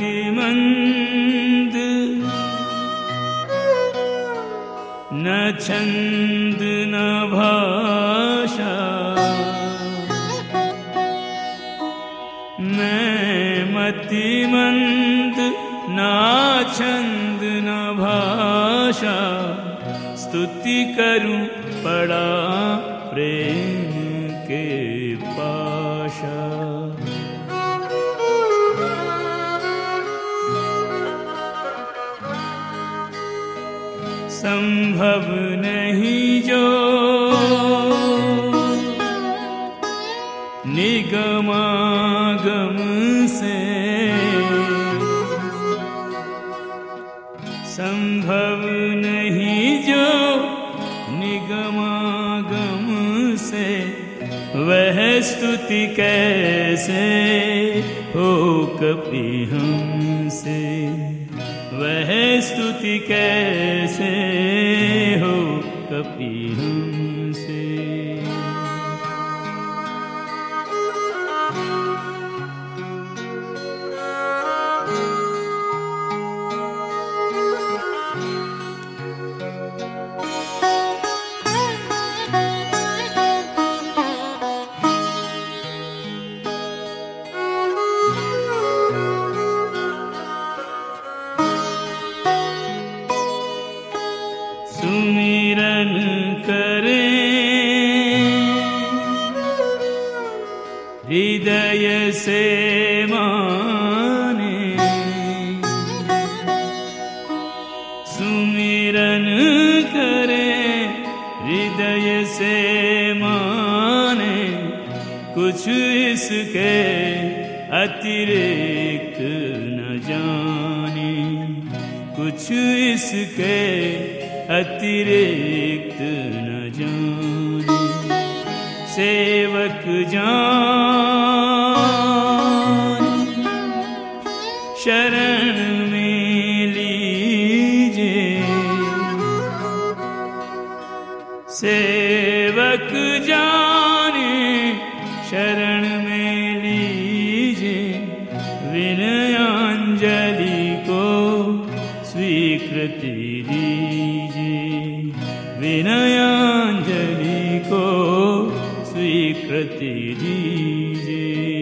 मतिमंद न छंद न भाषा, मैं मतिमंद ना छंद न भाषा, स्तुति करूं पड़ा प्रेम के पाशा। संभव नहीं जो निगमागम से, संभव नहीं जो निगमागम से, वह स्तुति कैसे हो कपि हमसे, वह स्तुति कैसे हो कपि हमसे। सुमिरन करें हृदय से माने, सुमिरन करें हृदय से माने, कुछ इसके अतिरिक्त न जाने, कुछ इसके अतिरिक्त न जाने। सेवक जान शरण में लीजिए, सेवक जाने शरण में लीजिए, विनयांजलि को स्वीकृति दीजिए, विनयांजलि को स्वीकृति दीजिए।